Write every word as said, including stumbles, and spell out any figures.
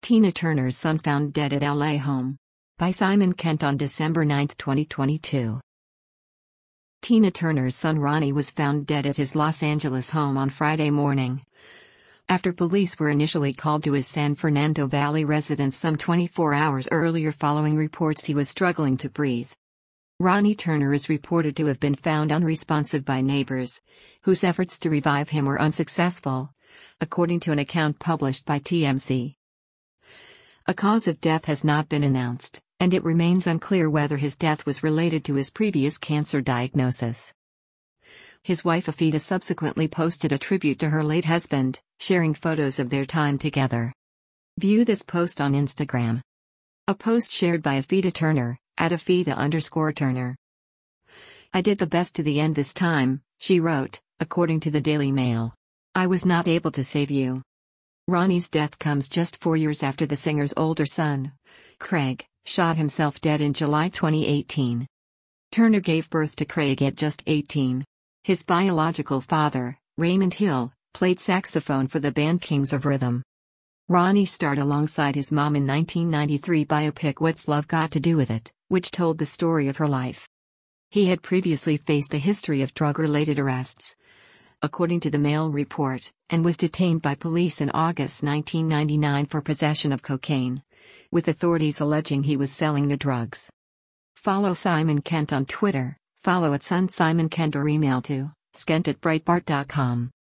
Tina Turner's son found dead at L A home. By Simon Kent on December ninth, twenty twenty-two. Tina Turner's son Ronnie was found dead at his Los Angeles home on Friday morning, after police were initially called to his San Fernando Valley residence some twenty-four hours earlier following reports he was struggling to breathe. Ronnie Turner is reported to have been found unresponsive by neighbors, whose efforts to revive him were unsuccessful, according to an account published by T M Z. A cause of death has not been announced, and it remains unclear whether his death was related to his previous cancer diagnosis. His wife Afida subsequently posted a tribute to her late husband, sharing photos of their time together. View this post on Instagram. A post shared by Afida Turner, at Afida underscore Turner. "I did the best to the end this time," she wrote, according to the Daily Mail. "I was not able to save you." Ronnie's death comes just four years after the singer's older son, Craig, shot himself dead in July twenty eighteen. Turner gave birth to Craig at just eighteen. His biological father, Raymond Hill, played saxophone for the band Kings of Rhythm. Ronnie starred alongside his mom in nineteen ninety-three biopic What's Love Got to Do with It, which told the story of her life. He had previously faced a history of drug-related arrests, according to the Mail report, and was detained by police in August nineteen ninety-nine for possession of cocaine, with authorities alleging he was selling the drugs. Follow Simon Kent on Twitter, follow at Son Simon Kent or email to skent at breitbart dot com.